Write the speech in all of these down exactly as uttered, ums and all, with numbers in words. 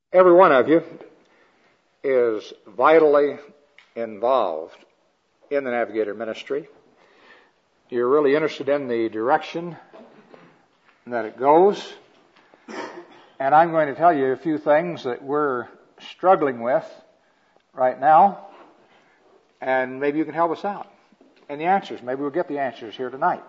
Every one of you is vitally involved in the Navigator ministry. You're really interested in the direction that it goes. And I'm going to tell you a few things that we're struggling with right now. And maybe you can help us out. And the answers, maybe we'll get the answers here tonight.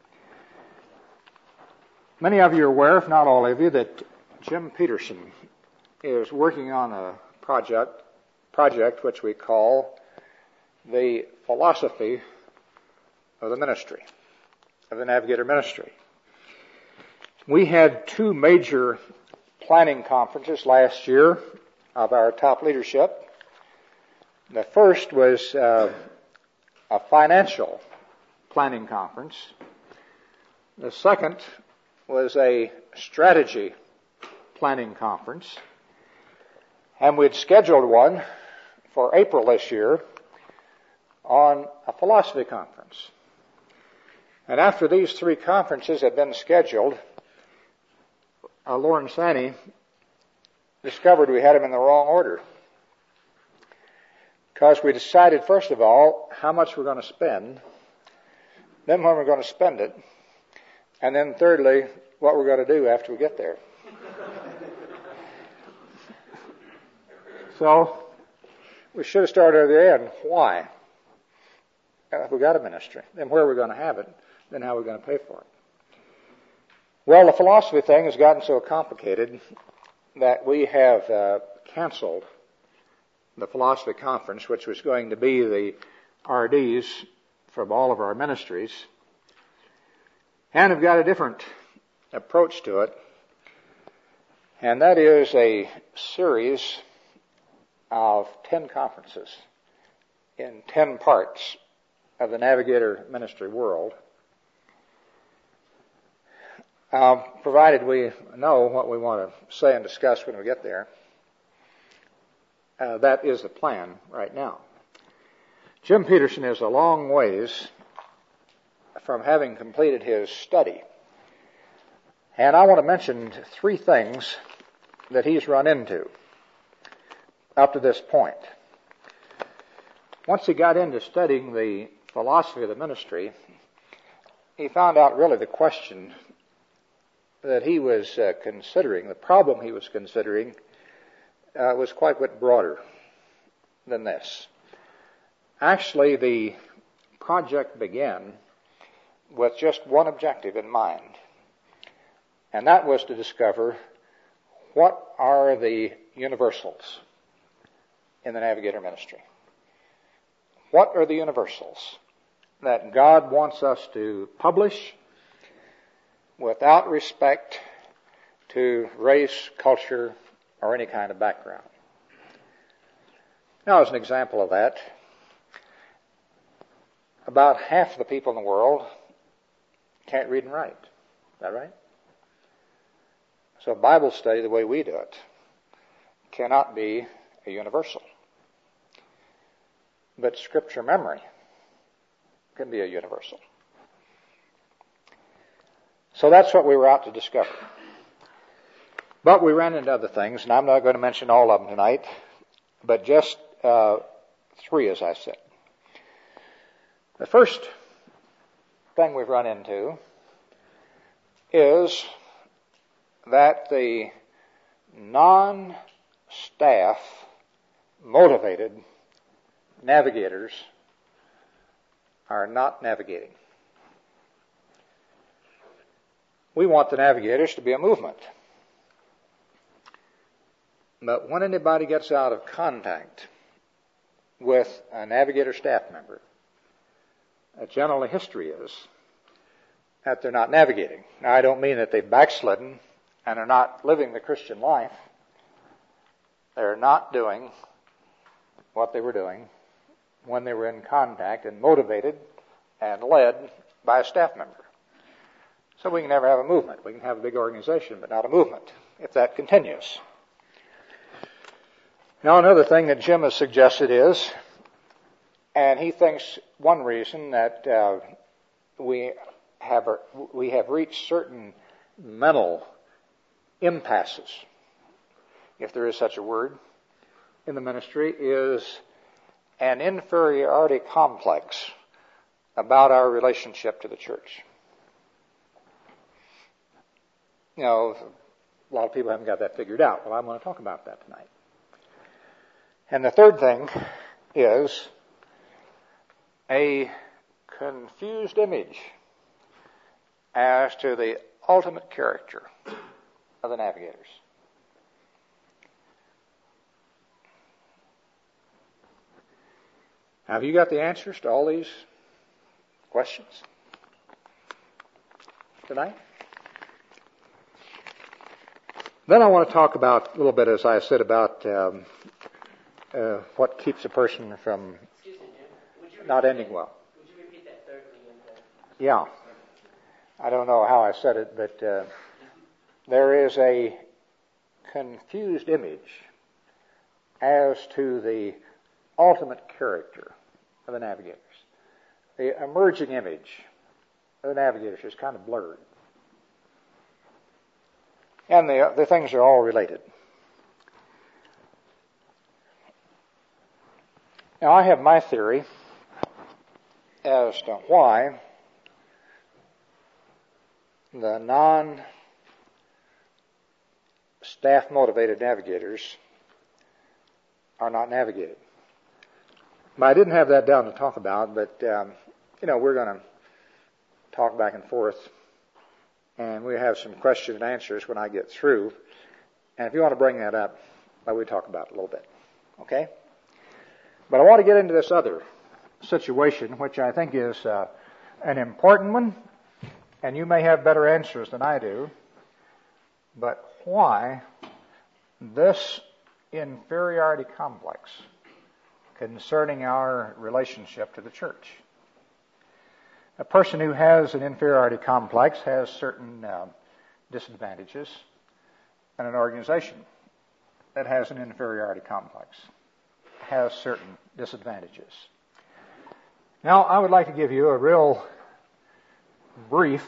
Many of you are aware, if not all of you, that Jim Peterson is working on a project, project which we call the philosophy of the ministry, of the Navigator ministry. We had two major planning conferences last year of our top leadership. The first was uh, a financial planning conference. The second was a strategy planning conference. And we'd scheduled one for April this year on a philosophy conference. And after these three conferences had been scheduled, uh, Lauren Sanney discovered we had them in the wrong order. Because we decided, first of all, how much we're going to spend, then when we're going to spend it, and then thirdly, what we're going to do after we get there. So, we should have started at the end. Why? If we got a ministry, then where are we going to have it? Then how are we going to pay for it? Well, the philosophy thing has gotten so complicated that we have uh, canceled the philosophy conference, which was going to be the R Ds from all of our ministries, and have got a different approach to it, and that is a series of ten conferences in ten parts of the Navigator ministry world, uh, provided we know what we want to say and discuss when we get there. Uh, that is the plan right now. Jim Peterson is a long ways from having completed his study. And I want to mention three things that he's run into up to this point. Once he got into studying the philosophy of the ministry, he found out really the question that he was uh, considering, the problem he was considering, uh, was quite a bit broader than this. Actually, the project began with just one objective in mind, and that was to discover what are the universals in the Navigator ministry. What are the universals that God wants us to publish without respect to race, culture, or any kind of background? Now, as an example of that, about half the people in the world can't read and write. Is that right? So Bible study, the way we do it, cannot be a universal. But Scripture memory can be a universal. So that's what we were out to discover. But we ran into other things, and I'm not going to mention all of them tonight, but just uh, three, as I said. The first thing we've run into is that the non-staff motivated navigators are not navigating. We want the navigators to be a movement. But when anybody gets out of contact with a navigator staff member, uh, generally history is that they're not navigating. Now, I don't mean that they've backslidden and are not living the Christian life. They're not doing what they were doing when they were in contact and motivated and led by a staff member. So we can never have a movement. We can have a big organization, but not a movement, if that continues. Now, another thing that Jim has suggested is, and he thinks one reason that uh, we have we have reached certain mental impasses if there is such a word in the ministry, is an inferiority complex about our relationship to the church. You know, a lot of people haven't got that figured out. Well, I'm going to talk about that tonight. And the third thing is a confused image as to the ultimate character of the navigators. Have you got the answers to all these questions tonight? Then I want to talk about a little bit, as I said, about um, uh, what keeps a person from Excuse me, Jim. Would you not repeat ending that- well. Would you repeat that third thing again? Yeah. I don't know how I said it, but uh, there is a confused image as to the ultimate character of the navigators. The emerging image of the navigators is kind of blurred. And the, the things are all related. Now, I have my theory as to why the non-staff motivated navigators are not navigated. But I didn't have that down to talk about, but, um, you know, we're going to talk back and forth, and we have some question and answers when I get through. And if you want to bring that up, well, we'll talk about it a little bit. Okay? But I want to get into this other situation, which I think is uh, an important one, and you may have better answers than I do. But why this inferiority complex concerning our relationship to the church? A person who has an inferiority complex has certain uh, disadvantages, and an organization that has an inferiority complex has certain disadvantages. Now, I would like to give you a real brief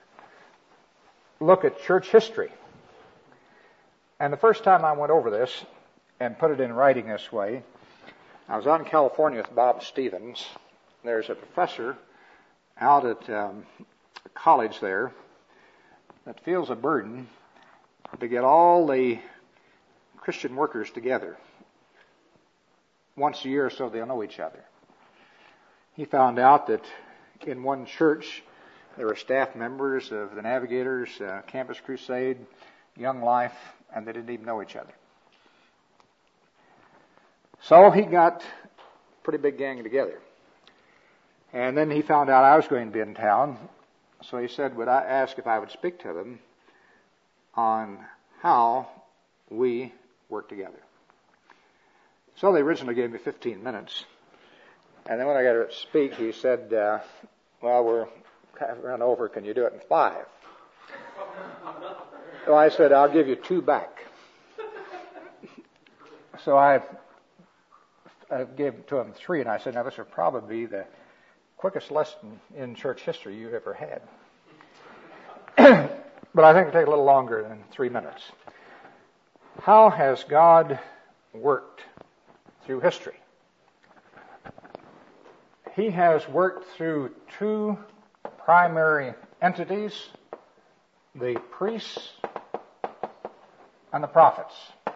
look at church history. And the first time I went over this and put it in writing this way, I was out in California with Bob Stevens. There's a professor out at um, a college there that feels a burden to get all the Christian workers together once a year so they'll know each other. He found out that in one church there were staff members of the Navigators, uh, Campus Crusade, Young Life, and they didn't even know each other. So he got a pretty big gang together. And then he found out I was going to be in town, so he said, would I ask if I would speak to them on how we work together. So they originally gave me fifteen minutes. And then when I got to speak, he said, uh, well, we're kind of run over. Can you do it in five? So I said, I'll give you two back. So I, I gave to him three, and I said, now this will probably be the quickest lesson in church history you've ever had. But I think it'll take a little longer than three minutes. How has God worked through history? He has worked through two primary entities, the priests and the prophets.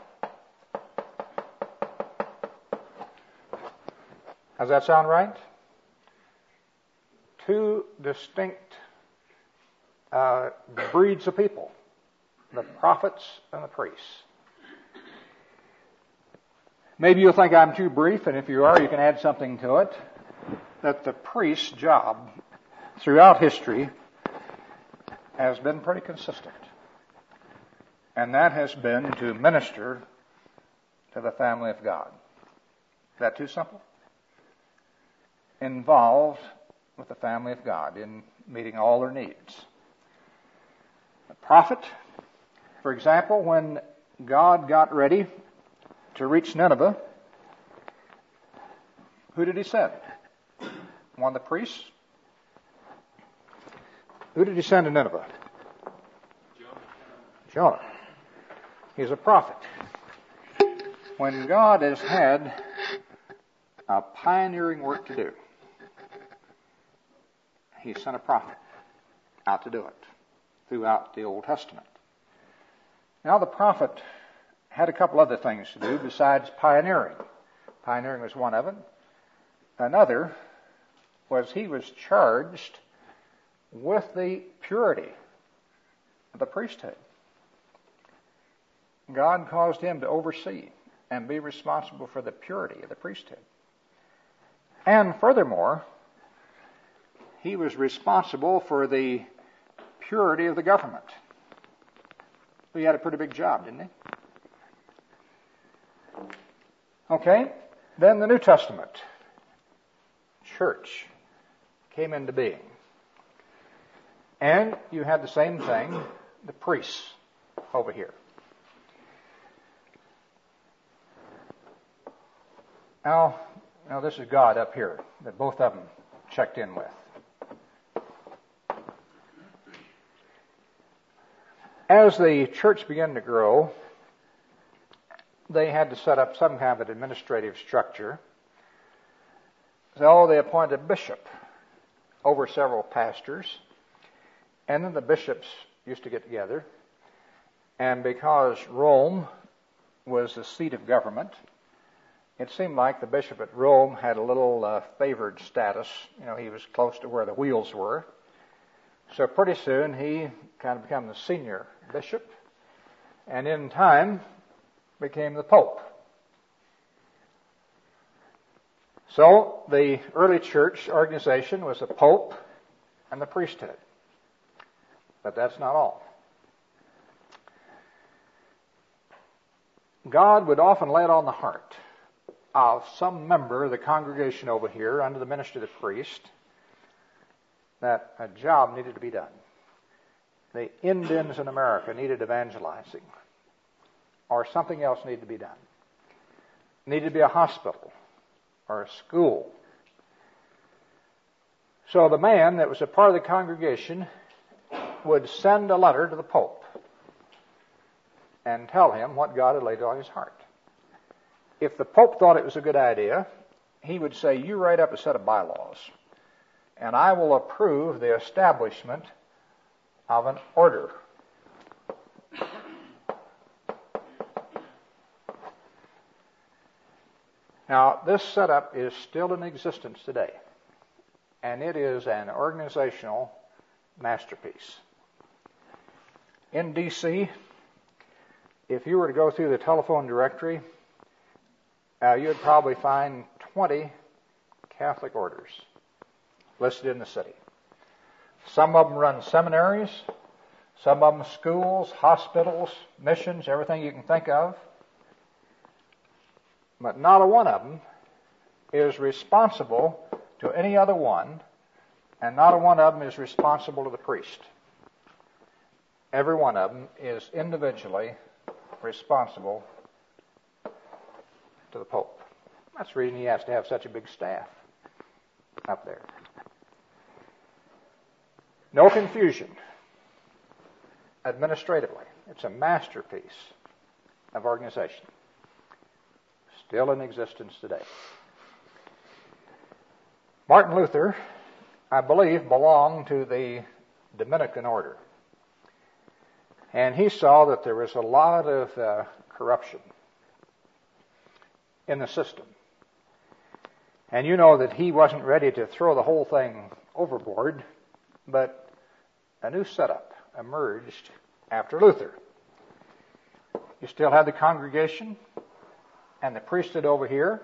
Does that sound right? Two distinct uh, breeds of people, the prophets and the priests. Maybe you'll think I'm too brief, and if you are, you can add something to it. That the priest's job throughout history has been pretty consistent. And that has been to minister to the family of God. Is that too simple? Involved with the family of God in meeting all their needs. The prophet, for example, when God got ready to reach Nineveh, who did he send? One of the priests? Who did he send to Nineveh? Jonah. Jonah. He's a prophet. when God has had a pioneering work to do, He sent a prophet out to do it throughout the Old Testament. Now the prophet had a couple other things to do besides pioneering. Pioneering was one of them. Another was he was charged with the purity of the priesthood. God caused him to oversee and be responsible for the purity of the priesthood. And furthermore, he was responsible for the purity of the government. He had a pretty big job, didn't he? Okay, then the New Testament church came into being. And you had the same thing, the priests over here. Now, now this is God up here that both of them checked in with. As the church began to grow, they had to set up some kind of an administrative structure. So they appointed a bishop over several pastors. And then the bishops used to get together. And because Rome was the seat of government, it seemed like the bishop at Rome had a little uh, favored status. You know, he was close to where the wheels were. So pretty soon he kind of became the senior bishop. And in time became the Pope. So the early church organization was the Pope and the priesthood. But that's not all. God would often lay it on the heart of some member of the congregation over here under the ministry of the priest that a job needed to be done. The Indians in America needed evangelizing, or something else needed to be done. Needed to be a hospital or a school. So the man that was a part of the congregation would send a letter to the Pope and tell him what God had laid on his heart. If the Pope thought it was a good idea, he would say, you write up a set of bylaws, and I will approve the establishment of an order. Now, this setup is still in existence today, and it is an organizational masterpiece. In D C, if you were to go through the telephone directory, uh, you'd probably find twenty Catholic orders listed in the city. Some of them run seminaries, some of them schools, hospitals, missions, everything you can think of. But not a one of them is responsible to any other one, and not a one of them is responsible to the priest. Every one of them is individually responsible to the Pope. That's the reason he has to have such a big staff up there. No confusion administratively. It's a masterpiece of organization. Still in existence today. Martin Luther, I believe, belonged to the Dominican order. And he saw that there was a lot of uh, corruption in the system. And you know that he wasn't ready to throw the whole thing overboard, but a new setup emerged after Luther. You still had the congregation and the priesthood over here.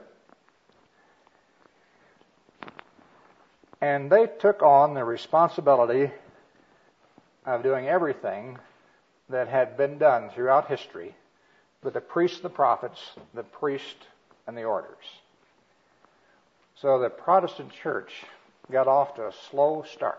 And they took on the responsibility of doing everything that had been done throughout history with the priests, the prophets, the priest, and the orders. So the Protestant church got off to a slow start.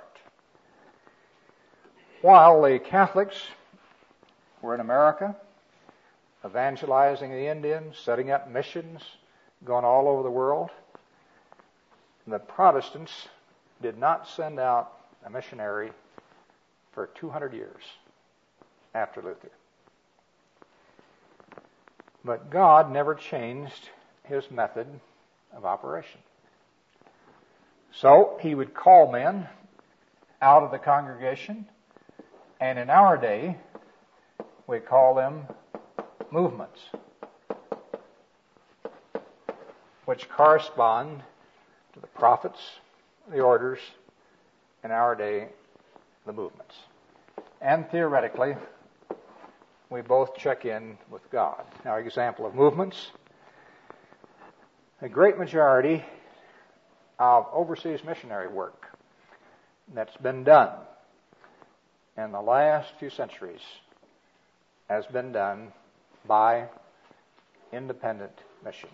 While the Catholics were in America, evangelizing the Indians, setting up missions, going all over the world, the Protestants did not send out a missionary for two hundred years after Luther. But God never changed his method of operation. So he would call men out of the congregation, and in our day, we call them movements, which correspond to the prophets, the orders, in our day, the movements. And theoretically, we both check in with God. Now, example of movements. A great majority of overseas missionary work that's been done in the last few centuries has been done by independent missions.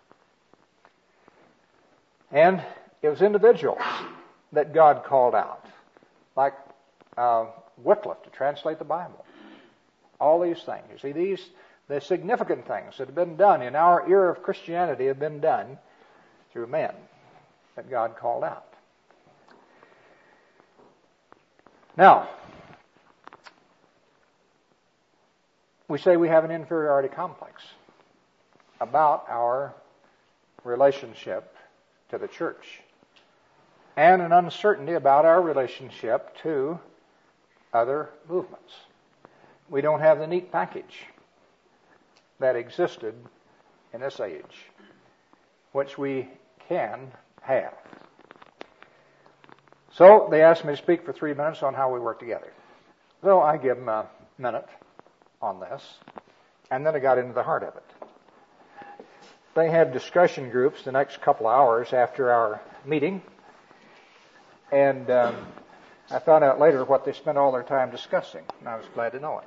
And it was individuals that God called out, like uh, Wycliffe to translate the Bible. All these things. You see, these, the significant things that have been done in our era of Christianity have been done through men that God called out. Now, we say we have an inferiority complex about our relationship to the church and an uncertainty about our relationship to other movements. We don't have the neat package that existed in this age, which we can have. So they asked me to speak for three minutes on how we work together. So I give them a minute on this, and then I got into the heart of it. They had discussion groups the next couple of hours after our meeting, and um, I found out later what they spent all their time discussing, and I was glad to know it.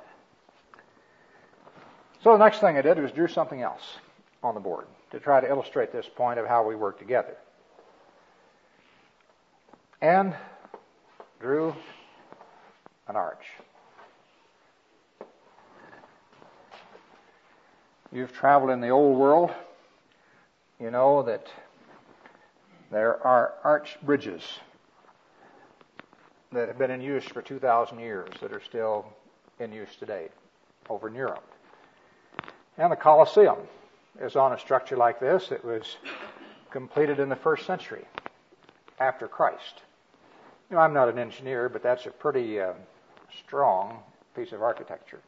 So the next thing I did was drew something else on the board to try to illustrate this point of how we work together. And drew an arch. You've traveled in the old world. You know that there are arch bridges that have been in use for two thousand years that are still in use today over in Europe. And the Colosseum is on a structure like this. It was completed in the first century after Christ. You know, I'm not an engineer, but that's a pretty uh, strong piece of architecture.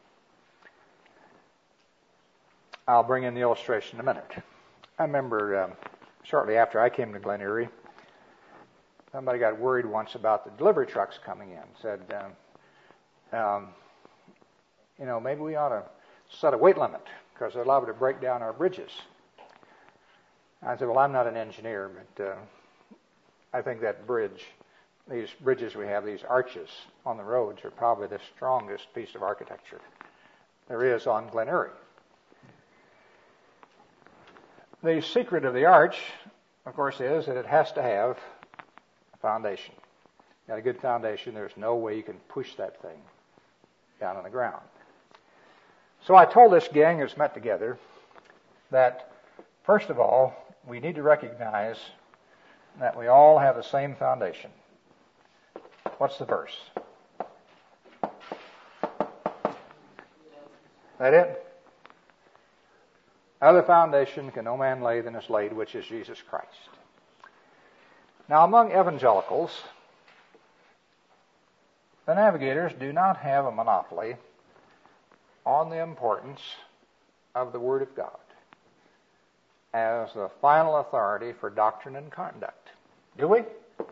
I'll bring in the illustration in a minute. I remember um, shortly after I came to Glen Erie, somebody got worried once about the delivery trucks coming in. Said, um, um, you know, maybe we ought to set a weight limit because they're liable to break down our bridges. I said, well, I'm not an engineer, but uh, I think that bridge, these bridges we have, these arches on the roads, are probably the strongest piece of architecture there is on Glen Erie. The secret of the arch, of course, is that it has to have a foundation. Got a good foundation, there's no way you can push that thing down on the ground. So I told this gang that's met together that, first of all, we need to recognize that we all have the same foundation. What's the verse? That it? Other foundation can no man lay than is laid, which is Jesus Christ. Now, among evangelicals, the Navigators do not have a monopoly on the importance of the Word of God as the final authority for doctrine and conduct. Do we?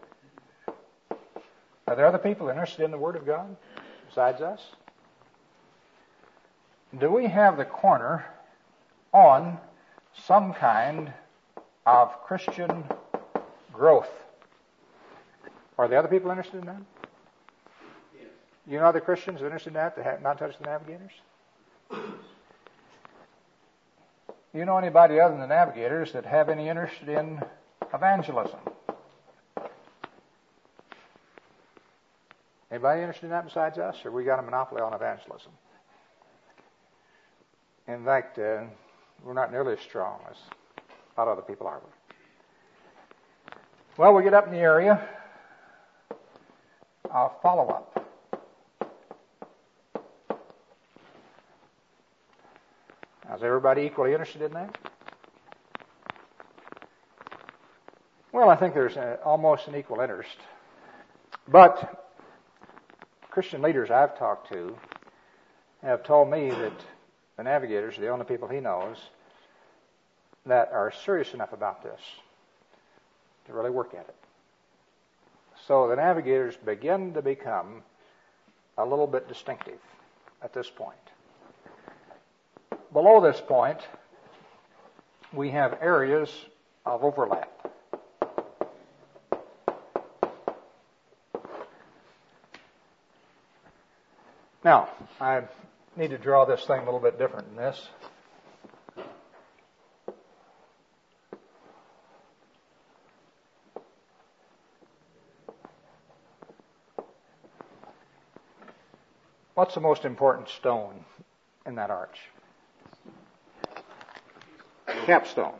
Are there other people interested in the Word of God besides us? Do we have the corner on some kind of Christian growth? Are there other people interested in that? Yes. You know other Christians interested in that that have not touched the Navigators? You know anybody other than the Navigators that have any interest in evangelism? Anybody interested in that besides us, or we got a monopoly on evangelism? In fact, uh, we're not nearly as strong as a lot of other people are. Well, we get up in the area. I'll follow up. Now, Is everybody equally interested in that? Well, I think there's a, almost an equal interest. But Christian leaders I've talked to have told me that the navigators are the only people he knows that are serious enough about this to really work at it. So the navigators begin to become a little bit distinctive at this point. Below this point, we have areas of overlap. Now, I need to draw this thing a little bit different than this. What's the most important stone in that arch? Capstone.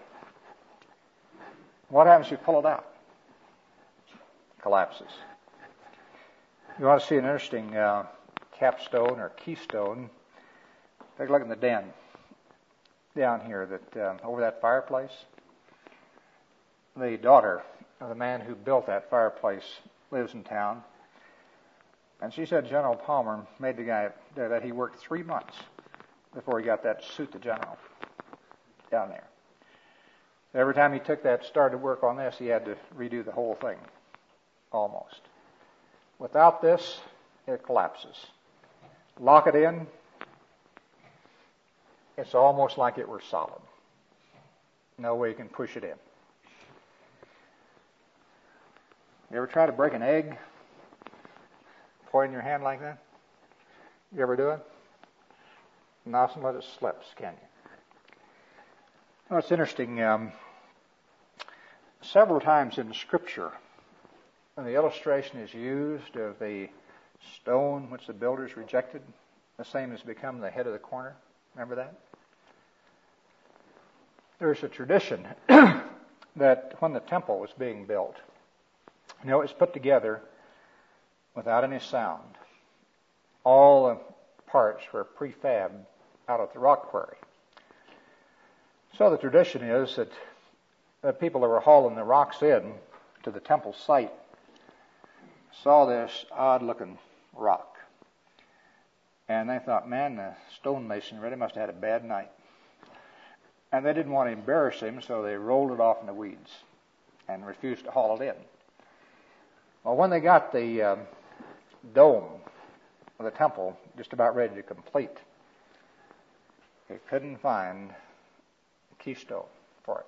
What happens if you pull it out? Collapses. You want to see an interesting uh, capstone or keystone? Take a look in the den down here, that um, over that fireplace. The daughter of the man who built that fireplace lives in town. And she said General Palmer made the guy that he worked three months before he got that suit to General down there. Every time he took that, started work on this, he had to redo the whole thing, almost. Without this, it collapses. Lock it in, it's almost like it were solid. No way you can push it in. You ever try to break an egg? Point in your hand like that? You ever do it? Not let it slip, can you? Well, it's interesting. Um, several times in Scripture, when the illustration is used of the stone which the builders rejected, the same has become the head of the corner. Remember that? There's a tradition that when the temple was being built, you know, it was put together without any sound. All the parts were prefab out at the rock quarry. So the tradition is that the people that were hauling the rocks in to the temple site saw this odd-looking rock. And they thought, man, the stonemason really must have had a bad night. And they didn't want to embarrass him, so they rolled it off in the weeds and refused to haul it in. Well, when they got the um, dome of the temple just about ready to complete, they couldn't find the keystone for it.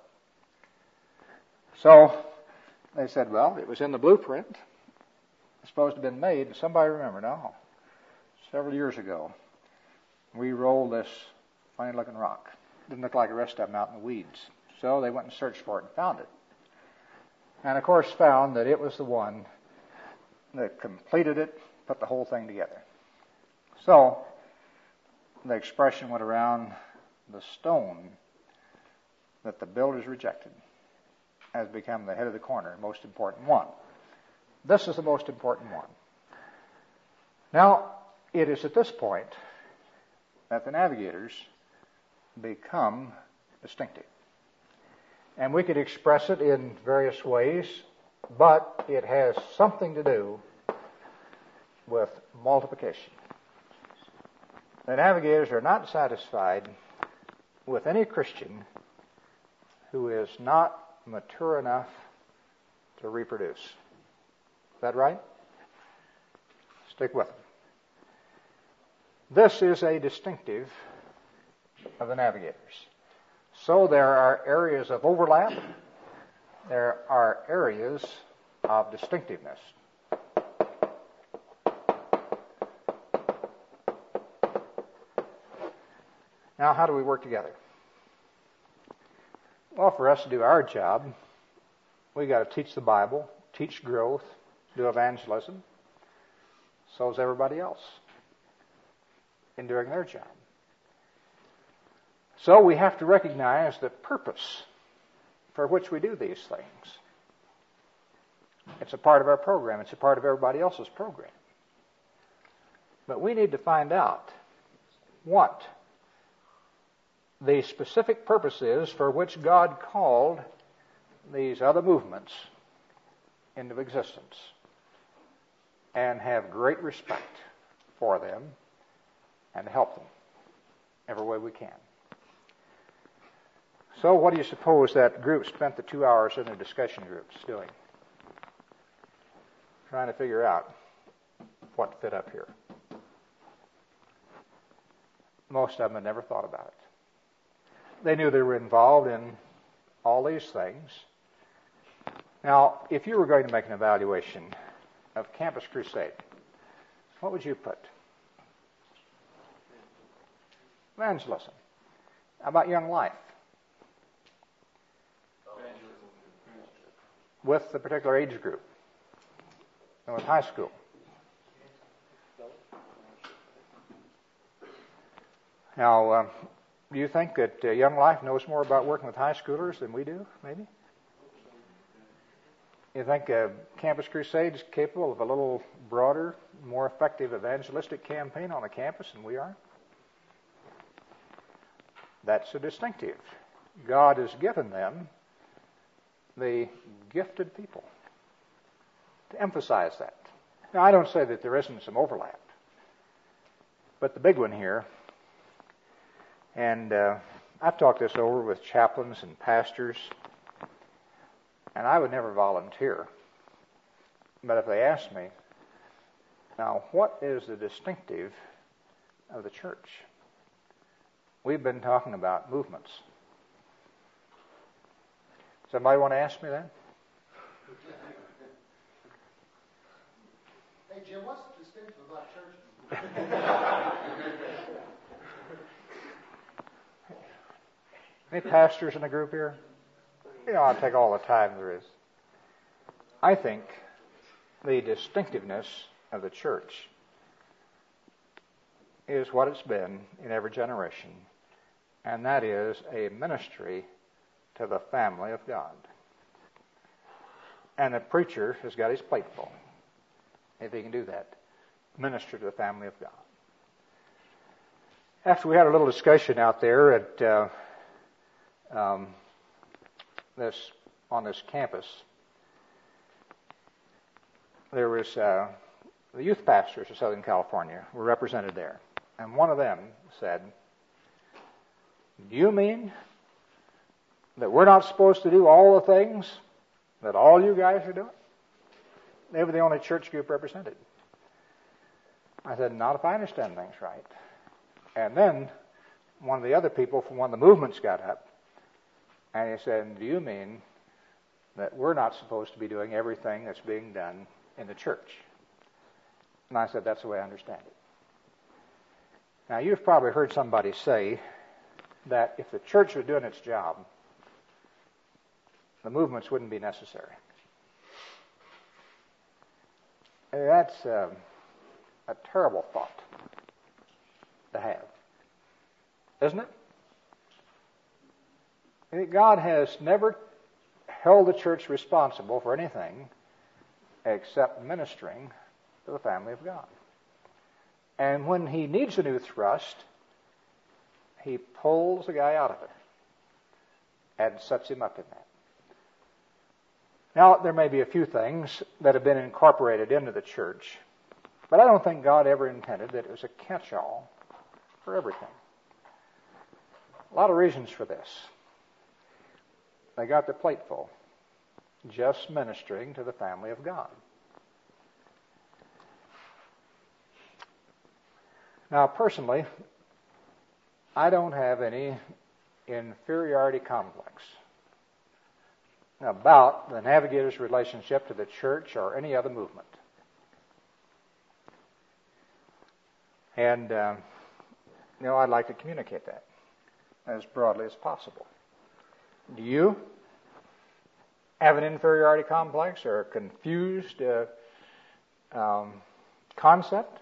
So they said, well, it was in the blueprint. It's supposed to have been made. And somebody remembered, no, several years ago, we rolled this funny-looking rock. Didn't look like the rest of them out in the weeds. So they went and searched for it and found it. And, of course, found that it was the one that completed it, put the whole thing together. So the expression went around, the stone that the builders rejected has become the head of the corner, most important one. This is the most important one. Now, it is at this point that the navigators become distinctive. And we could express it in various ways, but it has something to do with multiplication. The navigators are not satisfied with any Christian who is not mature enough to reproduce. Is that right? Stick with it. This is a distinctive of the navigators. So there are areas of overlap. There are areas of distinctiveness. Now, how do we work together? Well, for us to do our job, we got to teach the Bible, teach growth, do evangelism. So is everybody else in doing their job. So we have to recognize the purpose for which we do these things. It's a part of our program. It's a part of everybody else's program. But we need to find out what the specific purposes for which God called these other movements into existence, and have great respect for them and help them every way we can. So what do you suppose that group spent the two hours in the discussion groups doing? Trying to figure out what fit up here. Most of them had never thought about it. They knew they were involved in all these things. Now, if you were going to make an evaluation of Campus Crusade, what would you put? Evangelism. How about Young Life? With the particular age group. And with high school. Now, uh, do you think that uh, Young Life knows more about working with high schoolers than we do, maybe? You think uh, Campus Crusade is capable of a little broader, more effective evangelistic campaign on the campus than we are? That's a distinctive. God has given them the gifted people to emphasize that. Now, I don't say that there isn't some overlap, but the big one here, and uh, I've talked this over with chaplains and pastors, and I would never volunteer. But if they asked me, now, what is the distinctive of the church? We've been talking about movements. Somebody want to ask me that? Hey, Jim, what's distinctive about church? Any pastors in the group here? You know, I'll take all the time there is. I think the distinctiveness of the church is what it's been in every generation, and that is a ministry to the family of God. And the preacher has got his plate full, if he can do that, minister to the family of God. After we had a little discussion out there at uh, um, this on this campus, there was uh, the youth pastors of Southern California were represented there, and one of them said, "Do you mean that we're not supposed to do all the things that all you guys are doing?" They were the only church group represented. I said, "Not if I understand things right." And then one of the other people from one of the movements got up, and he said, "Do you mean that we're not supposed to be doing everything that's being done in the church?" And I said, "That's the way I understand it." Now, you've probably heard somebody say that if the church was doing its job, the movements wouldn't be necessary. That's uh, a terrible thought to have, isn't it? God has never held the church responsible for anything except ministering to the family of God. And when he needs a new thrust, he pulls the guy out of it and sets him up in that. Now, there may be a few things that have been incorporated into the church, but I don't think God ever intended that it was a catch-all for everything. A lot of reasons for this. They got their plate full, just ministering to the family of God. Now, personally, I don't have any inferiority complex about the Navigators' relationship to the church or any other movement. And, uh, you know, I'd like to communicate that as broadly as possible. Do you have an inferiority complex or a confused uh, um, concept?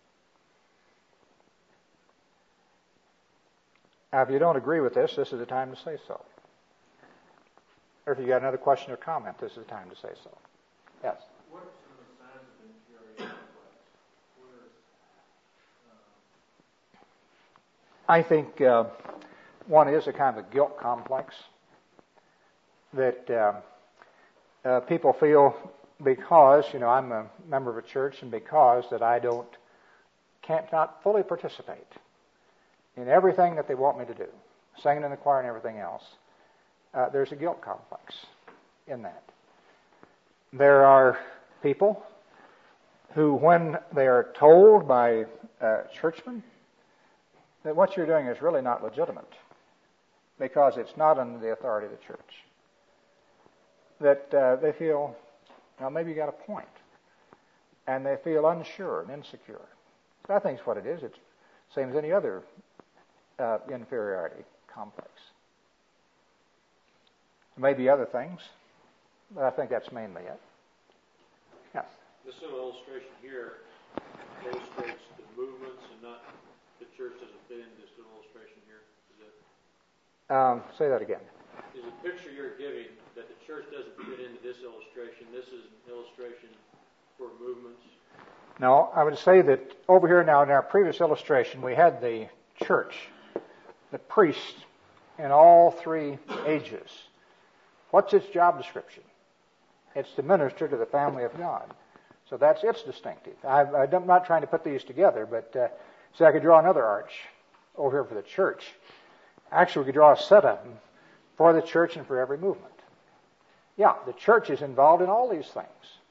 Now, if you don't agree with this, this is the time to say so. Or if you got another question or comment, this is the time to say so. Yes? What are some of the signs of inferiority complex? What is, um... I think uh, One is a kind of a guilt complex that uh, uh, people feel because, you know, I'm a member of a church and because that I don't, can't not fully participate in everything that they want me to do, singing in the choir and everything else. Uh, there's a guilt complex in that. There are people who, when they are told by uh, churchmen that what you're doing is really not legitimate because it's not under the authority of the church, that uh, they feel, well, maybe you got a point, and they feel unsure and insecure. So I think it's what it is. It's the same as any other uh, inferiority complex. There may be other things, but I think that's mainly it. Yes? This little illustration here illustrates the movements and not the church doesn't fit into this little illustration here. Is it? Um, say that again. Is the picture you're giving that the church doesn't fit into this illustration? This is an illustration for movements? No, I would say that over here now in our previous illustration we had the church, the priest in all three ages. What's its job description? It's to minister to the family of God. So that's its distinctive. I, I'm not trying to put these together, but uh, see, I could draw another arch over here for the church. Actually, we could draw a set of them for the church and for every movement. Yeah, the church is involved in all these things.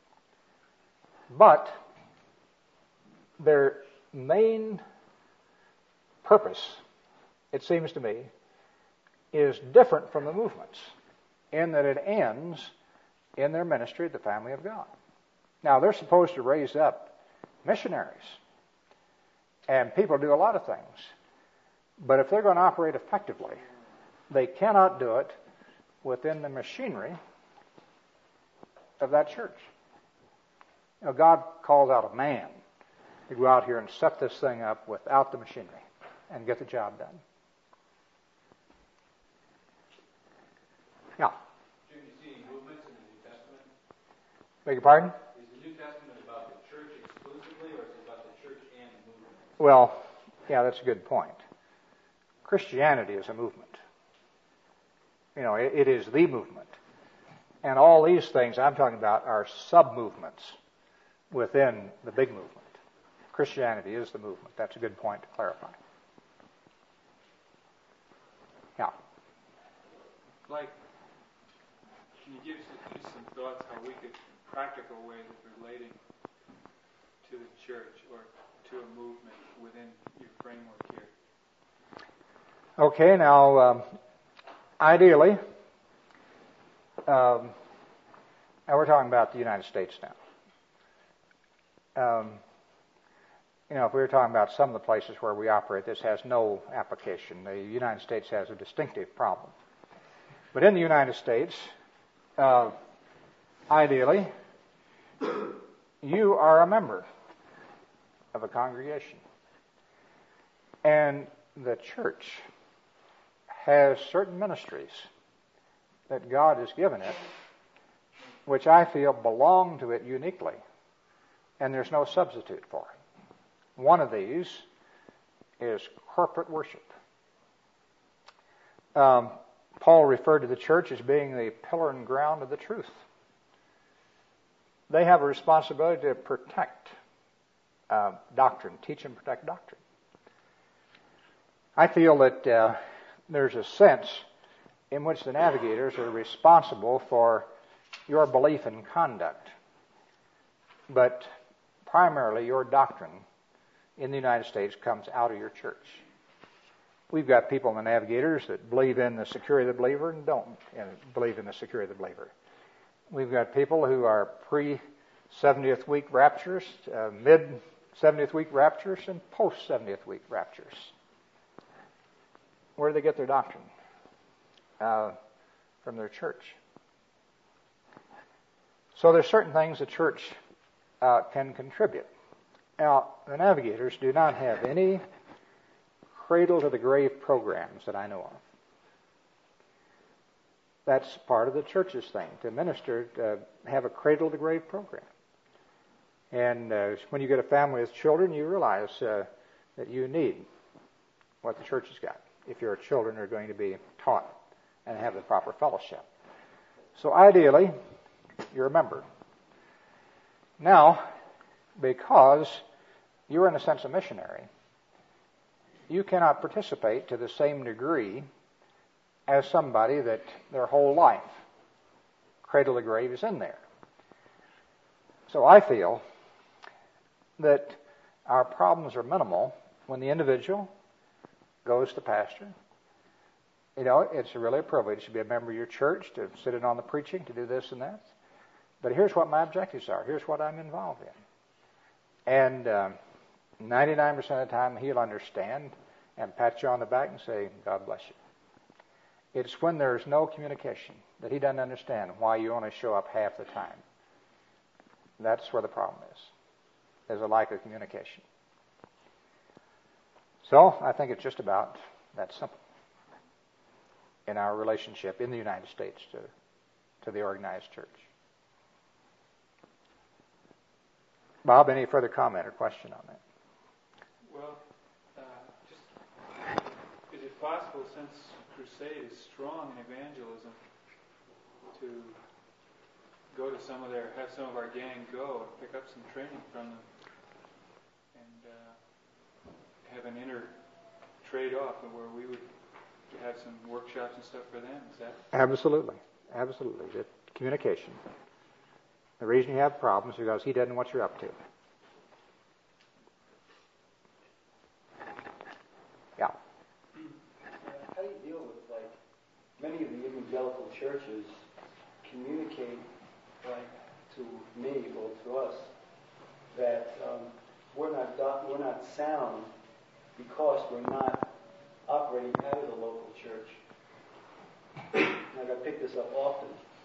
But their main purpose, it seems to me, is different from the movements in that it ends in their ministry of the family of God. Now, they're supposed to raise up missionaries, and people do a lot of things. But if they're going to operate effectively, they cannot do it within the machinery of that church. You know, God calls out a man to go out here and set this thing up without the machinery and get the job done. Yeah. Do you see movements in the New Testament? Beg your pardon? Is the New Testament about the church exclusively, or is it about the church and the movement? Well, yeah, that's a good point. Christianity is a movement. You know, it, it is the movement. And all these things I'm talking about are sub-movements within the big movement. Christianity is the movement. That's a good point to clarify. Yeah. Like, can you give us some thoughts how we could, practical ways of relating to the church or to a movement within your framework here? Okay, now, um, ideally, um, now we're talking about the United States now. Um, you know, if we were talking about some of the places where we operate, this has no application. The United States has a distinctive problem. But in the United States, uh, ideally, you are a member of a congregation. And the church has certain ministries that God has given it, which I feel belong to it uniquely, and there's no substitute for it. One of these is corporate worship. Um, Paul referred to the church as being the pillar and ground of the truth. They have a responsibility to protect uh, doctrine, teach and protect doctrine. I feel that uh, there's a sense in which the navigators are responsible for your belief and conduct, but primarily your doctrine in the United States comes out of your church. We've got people in the navigators that believe in the security of the believer and don't believe in the security of the believer. We've got people who are pre-seventieth week raptures, uh, mid-seventieth week raptures, and post-seventieth week raptures. Where do they get their doctrine? Uh, from their church. So there's certain things the church uh, can contribute. Now, the navigators do not have any cradle-to-the-grave programs that I know of. That's part of the church's thing, to minister, to have a cradle-to-grave program. And uh, when you get a family with children, you realize uh, that you need what the church has got. if your children are going to be taught and have the proper fellowship. So ideally, you're a member. Now, because you're in a sense a missionary, you cannot participate to the same degree as somebody that their whole life, cradle to grave, is in there. So I feel that our problems are minimal when the individual goes to pastor. You know, it's really a privilege to be a member of your church, to sit in on the preaching, to do this and that. But here's what my objectives are. Here's what I'm involved in. And uh, ninety-nine percent of the time he'll understand and pat you on the back and say, God bless you. It's when there's no communication that he doesn't understand why you only show up half the time. That's where the problem is. There's a lack of communication. So I think it's just about that simple in our relationship in the United States to, to the organized church. Bob, any further comment or question on that? Well, uh, just is it possible, since Crusade is strong in evangelism, to go to some of their, have some of our gang go and pick up some training from them, and uh, have an inner trade-off where we would have some workshops and stuff for them? Is that absolutely, absolutely? The communication. The reason you have problems is because he doesn't know what you're up to. Yeah. How do you deal with, like, many of the evangelical churches communicate, like, to me or to us that um, we're not doc- we're not sound because we're not operating out of the local church. Like I pick this up often.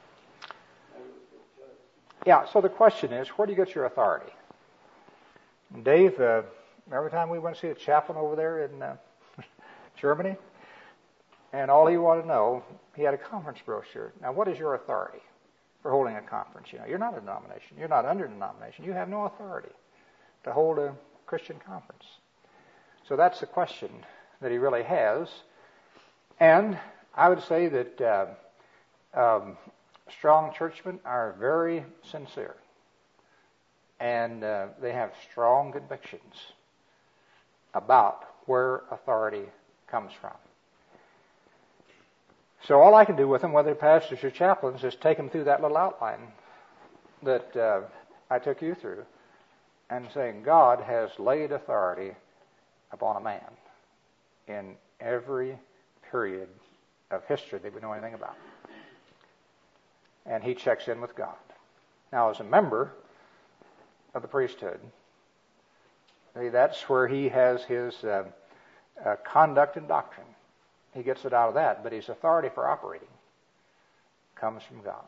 Yeah, so the question is, where do you get your authority? Dave, uh, every time we went to see a chaplain over there in uh, Germany, and all he wanted to know, he had a conference brochure. Now, what is your authority for holding a conference? You know, you're not a denomination. You're not under a denomination. You have no authority to hold a Christian conference. So that's the question that he really has. And I would say that uh, um, strong churchmen are very sincere, and uh, they have strong convictions about where authority comes from. So all I can do with them, whether pastors or chaplains, is take them through that little outline that uh, I took you through, and saying God has laid authority upon a man in every period of history that we know anything about. And he checks in with God. Now, as a member of the priesthood, see, that's where he has his uh, uh, conduct and doctrine. He gets it out of that, but his authority for operating comes from God.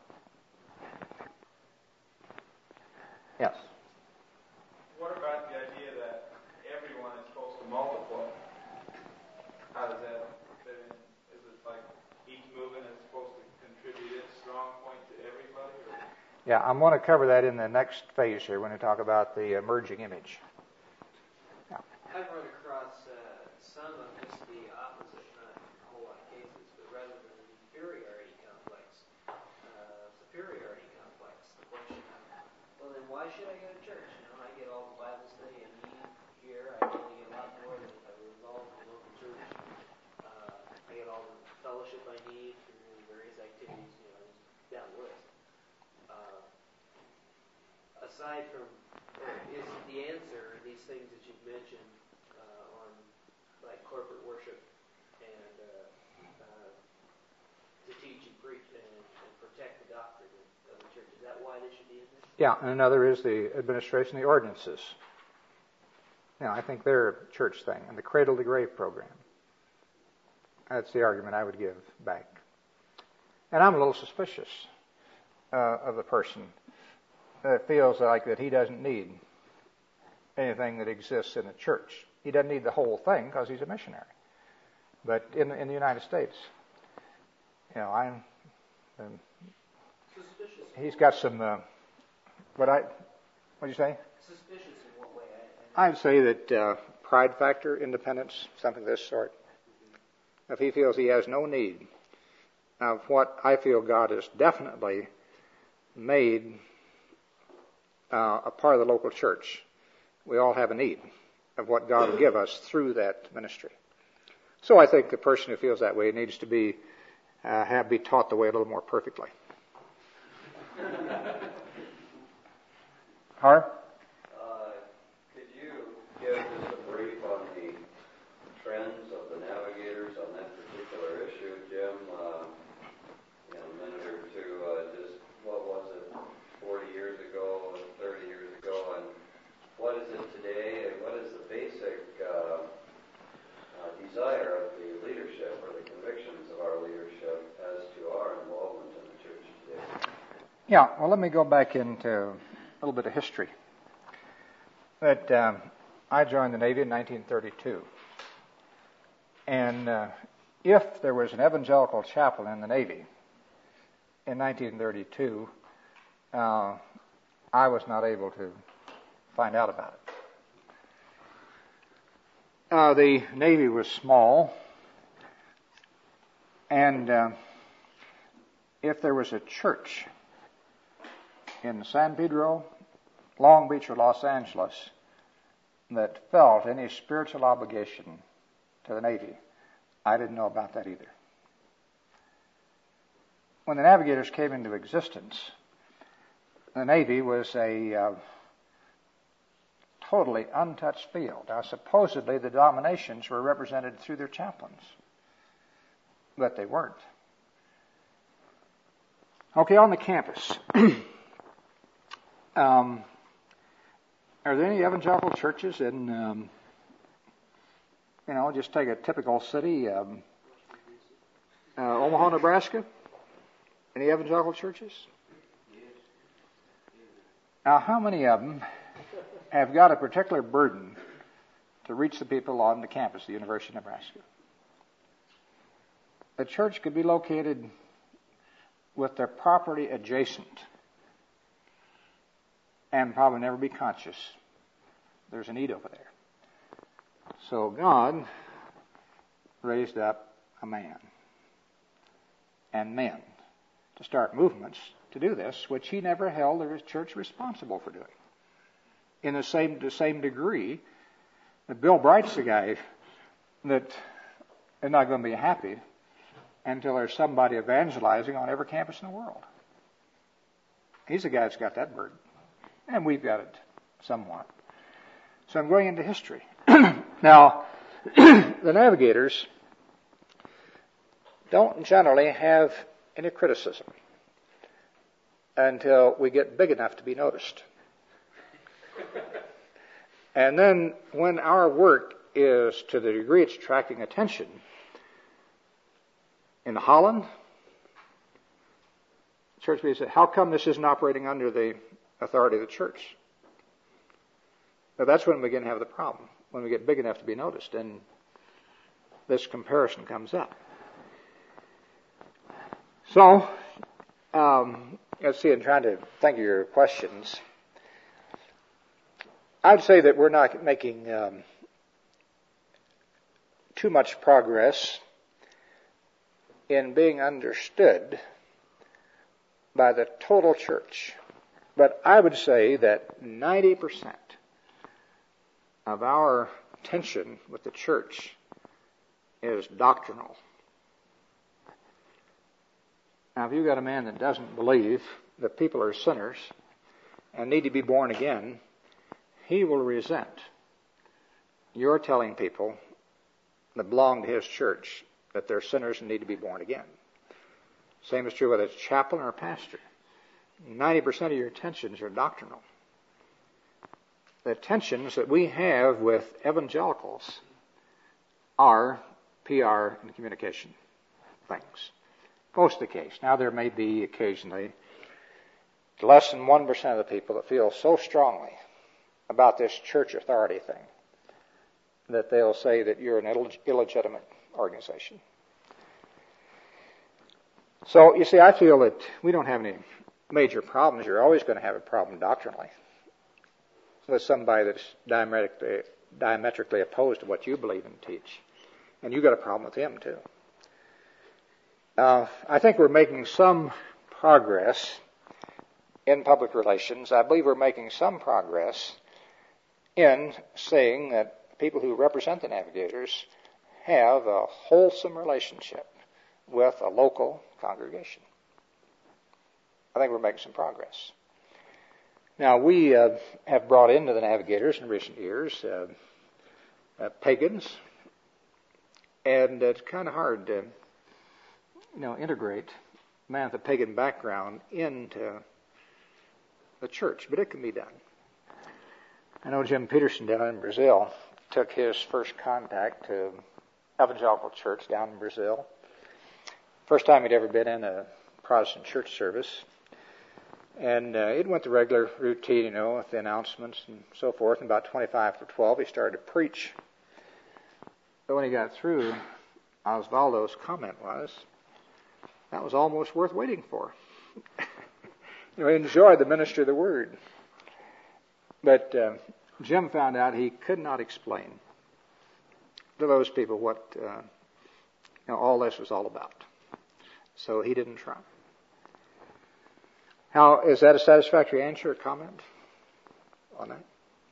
Yes? What about the idea that everyone is supposed to multiply? How does that fit in? Is it like each movement is supposed to contribute its strong point to everybody? Or? Yeah, I'm going to cover that in the next phase here when we talk about the emerging image. Yeah. I've run across uh, some of just the opposite, not a whole lot of cases, but rather than an inferiority complex, uh, superiority complex. The question of, well, then why should I go to church? You know, I get all the Bible study I need here. I really get a lot more than if I were involved in a local church. Uh, I get all the fellowship I need through various activities, you know, just down the list. Uh, aside from, or is the answer these things that you've mentioned uh, on like corporate worship and uh, uh, to teach and preach and, and protect the doctrine of, of the church? Is that why they should be in there? Yeah, and another is the administration of the ordinances. Now, I think they're a church thing, and the cradle to grave program. That's the argument I would give back. And I'm a little suspicious uh, of the person that feels like that he doesn't need anything that exists in a church. He doesn't need the whole thing because he's a missionary. But in, in the United States, you know, I'm. Um, Suspicious. he's got some. Uh, what I? What do you say? Suspicious in what way? I, I I'd say that uh, pride factor, independence, something of this sort. if he feels he has no need of what I feel God has definitely made uh, a part of the local church, we all have a need of what God will give us through that ministry. So I think the person who feels that way needs to be uh, have be taught the way a little more perfectly. Har? Uh, could you give just a brief on the trends of the navigators on that particular issue, Jim? Uh, in a minute or two, uh, just what was it forty years ago, thirty years ago, and what is it today, and what is the basic uh, uh, desire of the leadership or the convictions of our leadership as to our involvement in the church today? Yeah, well, let me go back into a little bit of history. That um, I joined the Navy in nineteen thirty-two. And uh, if there was an evangelical chaplain in the Navy in nineteen thirty-two, uh, I was not able to find out about it. Uh, the Navy was small, and uh, if there was a church in San Pedro, Long Beach, or Los Angeles that felt any spiritual obligation to the Navy, I didn't know about that either. When the Navigators came into existence, the Navy was a uh, totally untouched field. Now, supposedly the denominations were represented through their chaplains, but they weren't. Okay, on the campus. um, are there any evangelical churches in, um, you know, just take a typical city, um, uh, Omaha, Nebraska? Any evangelical churches? Now, how many of them have got a particular burden to reach the people on the campus of the University of Nebraska? The church could be located with their property adjacent and probably never be conscious there's a need over there. So God raised up a man and men to start movements to do this, which he never held the church responsible for doing. In the same the same degree that Bill Bright's the guy that is not going to be happy until there's somebody evangelizing on every campus in the world. He's the guy that's got that burden. And we've got it somewhat. So I'm going into history. Now, the Navigators don't generally have any criticism until we get big enough to be noticed. And then when our work is to the degree it's attracting attention, in Holland, church people say, how come this isn't operating under the authority of the church? Now that's when we begin to have the problem, when we get big enough to be noticed, and this comparison comes up. So, um, let's see, I'm trying to think of your questions. I'd say that we're not making um, too much progress in being understood by the total church. But I would say that ninety percent of our tension with the church is doctrinal. Now, if you've got a man that doesn't believe that people are sinners and need to be born again, he will resent your telling people that belong to his church that they're sinners and need to be born again. Same is true whether it's a chaplain or a pastor. ninety percent of your tensions are doctrinal. The tensions that we have with evangelicals are P R and communication things. Most of the case. Now there may be occasionally less than one percent of the people that feel so strongly about this church authority thing that they'll say that you're an illeg- illegitimate organization. So, you see, I feel that we don't have any major problems. You're always going to have a problem doctrinally with somebody that's diametrically, diametrically opposed to what you believe and teach. And you've got a problem with him, too. Uh, I think we're making some progress in public relations. I believe we're making some progress in saying that people who represent the navigators have a wholesome relationship with a local congregation. I think we're making some progress. Now, we uh, have brought into the navigators in recent years uh, uh, pagans, and it's kind of hard to, you know, integrate a man with a pagan background into the church, but it can be done. I know Jim Peterson down in Brazil took his first contact to evangelical church down in Brazil. First time he'd ever been in a Protestant church service. And uh, it went the regular routine, you know, with the announcements and so forth. And about twenty-five for twelve, he started to preach. But when he got through, Osvaldo's comment was, that was almost worth waiting for. You know, he enjoyed the ministry of the word. But uh, Jim found out he could not explain to those people what uh, you know, all this was all about. So he didn't try. How, is that a satisfactory answer or comment on that?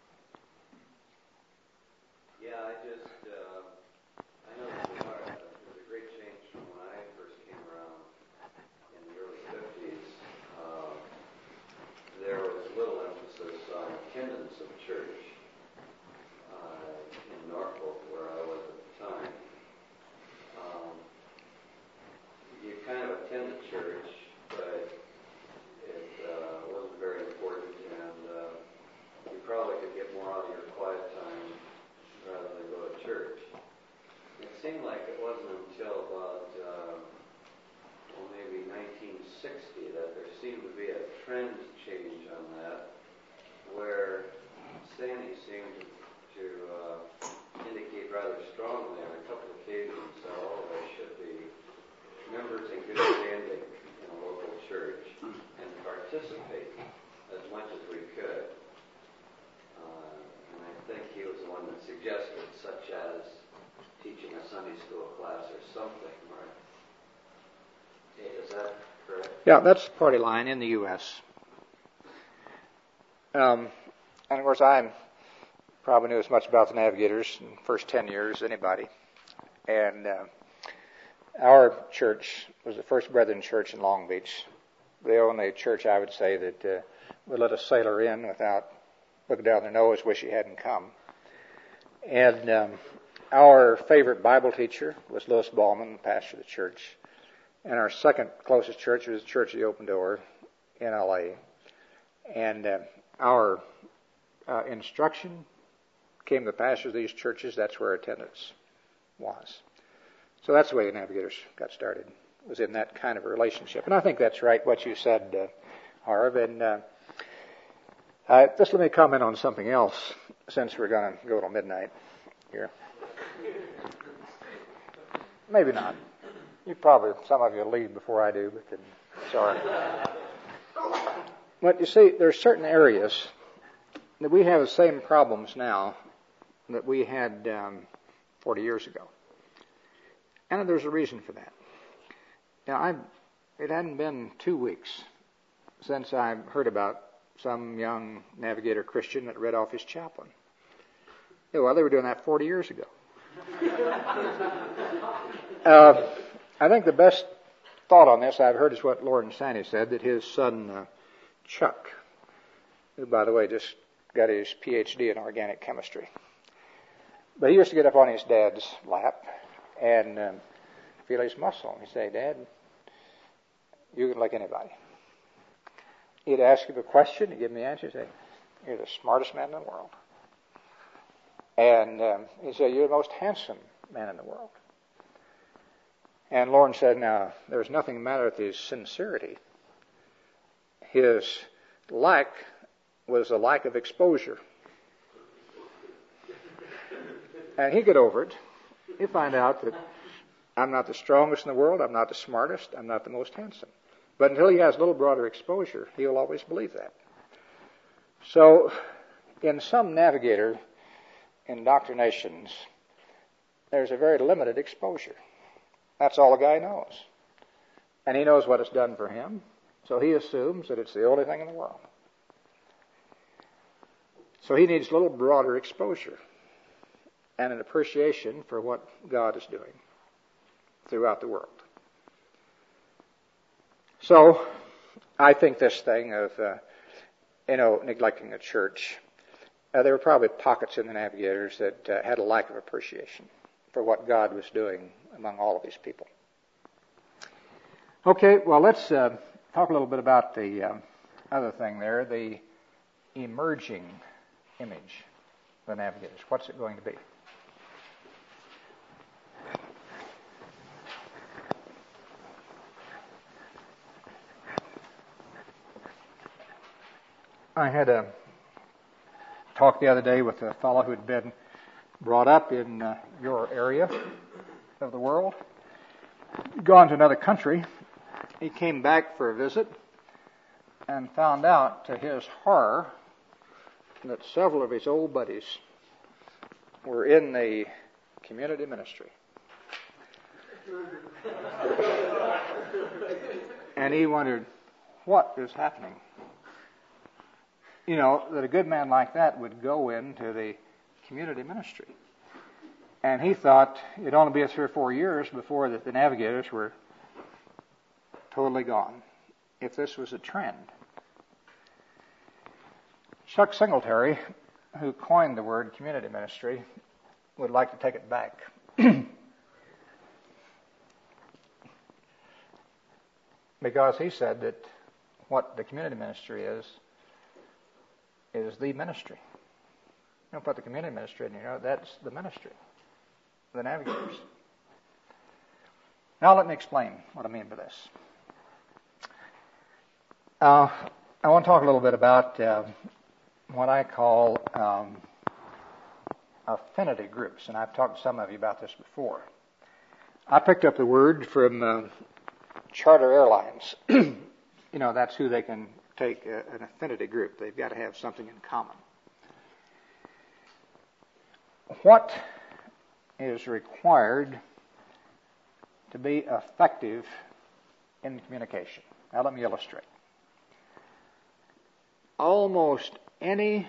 Yeah, I just, uh, I know that there was a great change from when I first came around in the early fifties. Uh, there was little emphasis on attendance of church uh, in Norfolk, where I was at the time. Um, you kind of attended church, but it uh, wasn't very important, and uh, you probably could get more out of your quiet time rather than go to church. It seemed like it wasn't until about, uh, well, maybe nineteen sixty that there seemed to be a trend change on that, where Sandy seemed to uh, indicate rather strongly on a couple of occasions that all of us should be members in good standing in a local church and participate as much as we could. Uh, and I think he was the one that suggested such as teaching a Sunday school class or something. Right? Is that correct? Yeah, that's the party line in the U S Um, and of course, I probably knew as much about the Navigators in the first ten years as anybody. And uh, our church was the First Brethren Church in Long Beach. The only church, I would say, that uh, would let a sailor in without looking down their nose, wish he hadn't come. And um, our favorite Bible teacher was Louis Ballman, pastor of the church. And our second closest church was the Church of the Open Door in L A And uh, our uh, instruction came to the pastors of these churches. That's where attendance was. So that's the way the Navigators got started, was in that kind of a relationship. And I think that's right, what you said, uh, Harv. And uh, uh, just let me comment on something else, since we're going to go till midnight here. Maybe not. You probably, some of you will leave before I do, but then, sorry. But you see, there are certain areas that we have the same problems now that we had um, forty years ago. And there's a reason for that. Now, I, it hadn't been two weeks since I heard about some young Navigator Christian that read off his chaplain. Yeah, well, they were doing that forty years ago. uh, I think the best thought on this I've heard is what Loren Sandy said, that his son, uh, Chuck, who, by the way, just got his P H D in organic chemistry, but he used to get up on his dad's lap and um, feel his muscle. He'd say, Dad, you can like anybody. He'd ask him a question, he'd give him the answer, he'd say, you're the smartest man in the world. And um, he'd say, you're the most handsome man in the world. And Loren said, now, there's nothing the matter with his sincerity. His lack was a lack of exposure. And he'd get over it. He'd find out that I'm not the strongest in the world, I'm not the smartest, I'm not the most handsome. But until he has a little broader exposure, he'll always believe that. So, in some Navigator indoctrinations, there's a very limited exposure. That's all a guy knows. And he knows what it's done for him, so he assumes that it's the only thing in the world. So he needs a little broader exposure and an appreciation for what God is doing throughout the world. So I think this thing of, uh, you know, neglecting the church, uh, there were probably pockets in the Navigators that uh, had a lack of appreciation for what God was doing among all of these people. Okay, well, let's uh, talk a little bit about the uh, other thing there, the emerging image of the Navigators. What's it going to be? I had a talk the other day with a fellow who had been brought up in uh, your area of the world, gone to another country. He came back for a visit and found out, to his horror, that several of his old buddies were in the community ministry. And he wondered, what is happening? You know, that a good man like that would go into the community ministry. And he thought it'd only be three or four years before that the Navigators were totally gone, if this was a trend. Chuck Singletary, who coined the word community ministry, would like to take it back. Because he said that what the community ministry is, is the ministry. You don't put the community ministry in, you know, that's the ministry. The Navigators. Now let me explain what I mean by this. Uh, I want to talk a little bit about uh, what I call um, affinity groups, and I've talked to some of you about this before. I picked up the word from uh, Charter Airlines. You know, that's who they can take a, an affinity group. They've got to have something in common. What is required to be effective in communication? Now let me illustrate. Almost any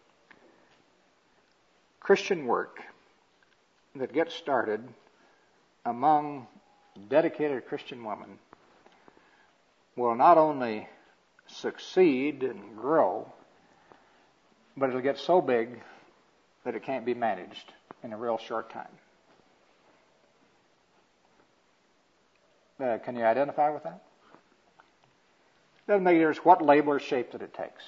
Christian work that gets started among dedicated Christian women will not only succeed and grow, but it'll get so big that it can't be managed in a real short time. Uh, can you identify with that? Doesn't make a difference what label or shape that it takes.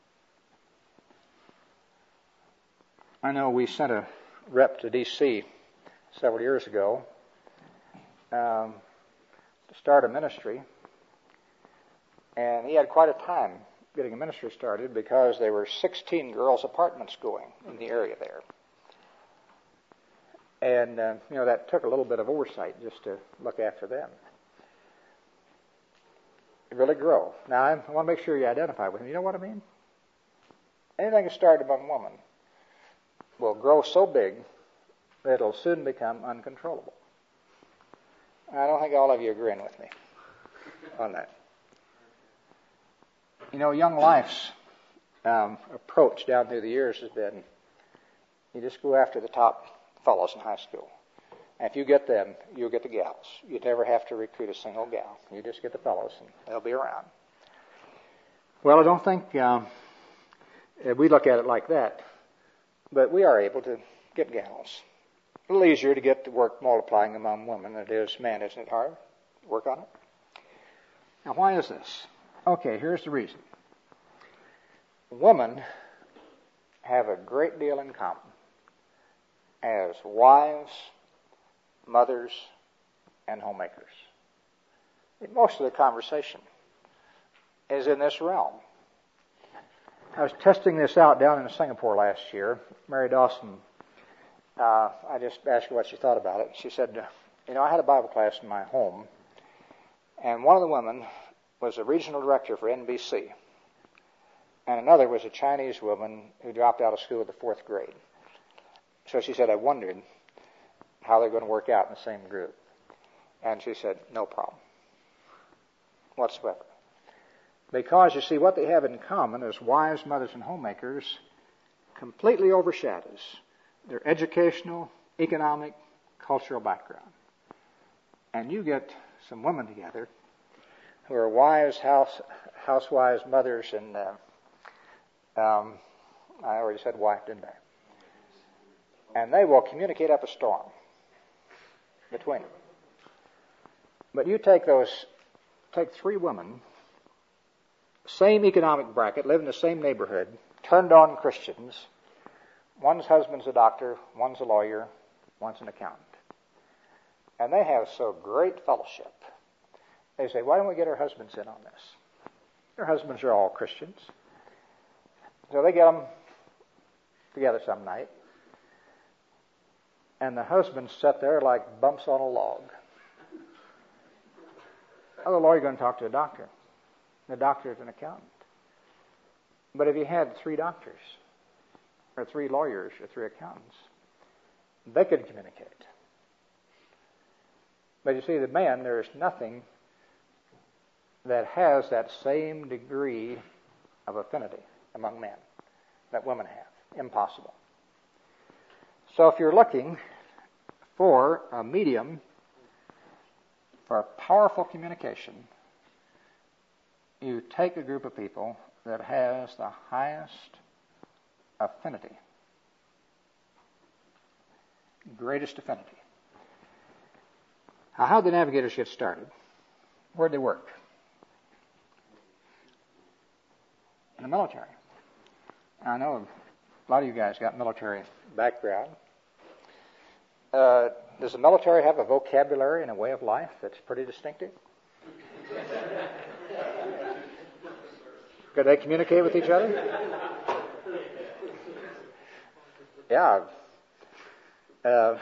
I know we sent a rep to D C several years ago um, to start a ministry, and he had quite a time getting a ministry started because there were sixteen girls' apartments going in the area there. And, uh, you know, that took a little bit of oversight just to look after them. Really grow. Now, I want to make sure you identify with them. You know what I mean? Anything that's started among women will grow so big that it'll soon become uncontrollable. I don't think all of you are agreeing with me on that. You know, Young Life's um, approach down through the years has been, you just go after the top fellows in high school. And if you get them, you'll get the gals. You never have to recruit a single gal. You just get the fellows, and they'll be around. Well, I don't think um, we look at it like that, but we are able to get gals. A little easier to get to work multiplying among women than it is men, isn't it hard? Work on it. Now, why is this? Okay, here's the reason. Women have a great deal in common as wives, mothers, and homemakers. Most of the conversation is in this realm. I was testing this out down in Singapore last year. Mary Dawson, uh, I just asked her what she thought about it. She said, you know, I had a Bible class in my home, and one of the women was a regional director for N B C, and another was a Chinese woman who dropped out of school at the fourth grade. So she said, I wondered how they're going to work out in the same group. And she said, no problem. whatsoever. Because, you see, what they have in common as wives, mothers, and homemakers completely overshadows their educational, economic, cultural background. And you get some women together who are wives, house, housewives, mothers, and uh, um, I already said wife, didn't I? And they will communicate up a storm between them. But you take those, take three women, same economic bracket, live in the same neighborhood, turned on Christians. One's husband's a doctor, one's a lawyer, one's an accountant. And they have so great fellowship. They say, why don't we get our husbands in on this? Their husbands are all Christians. So they get them together some night. And the husbands sit there like bumps on a log. Oh, the lawyer's going to talk to the doctor. The doctor is an accountant. But if you had three doctors, or three lawyers, or three accountants, they could communicate. But you see, the man, there is nothing that has that same degree of affinity among men that women have. Impossible. So if you're looking for a medium for powerful communication, you take a group of people that has the highest affinity, greatest affinity. Now, how did the navigators get started? Where'd they work? In the military. I know a lot of you guys got military background. Uh, does the military have a vocabulary and a way of life that's pretty distinctive? Could they communicate with each other? Yeah. Uh,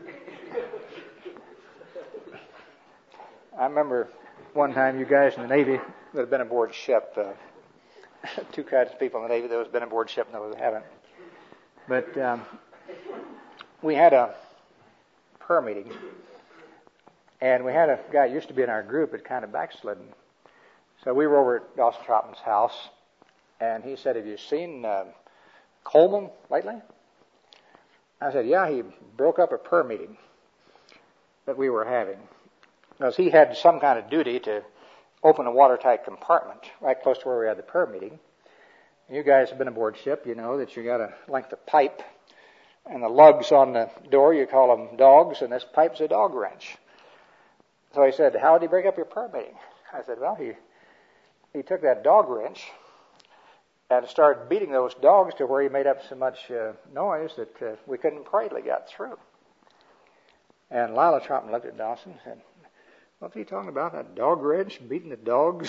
I remember one time you guys in the Navy that have been aboard ship, uh, two kinds of people in the Navy, those have been aboard ship and those that haven't. But um, we had a prayer meeting, and we had a guy who used to be in our group that kind of backslidden. So we were over at Dawson Trotman's house, and he said, have you seen uh, Coleman lately? I said, yeah, he broke up a prayer meeting that we were having. Because he had some kind of duty to open a watertight compartment right close to where we had the prayer meeting. And you guys have been aboard ship, you know that you got a length of pipe, and the lugs on the door, you call them dogs, and this pipe's a dog wrench. So he said, how did he break up your prayer meeting? I said, well, he he took that dog wrench and started beating those dogs to where he made up so much uh, noise that uh, we couldn't pray till he got through. And Lila Trotman looked at Dawson and said, what's he talking about, that dog wrench, beating the dogs?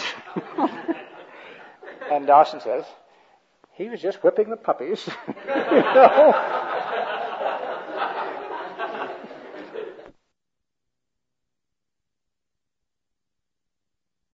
And Dawson says, he was just whipping the puppies. You know?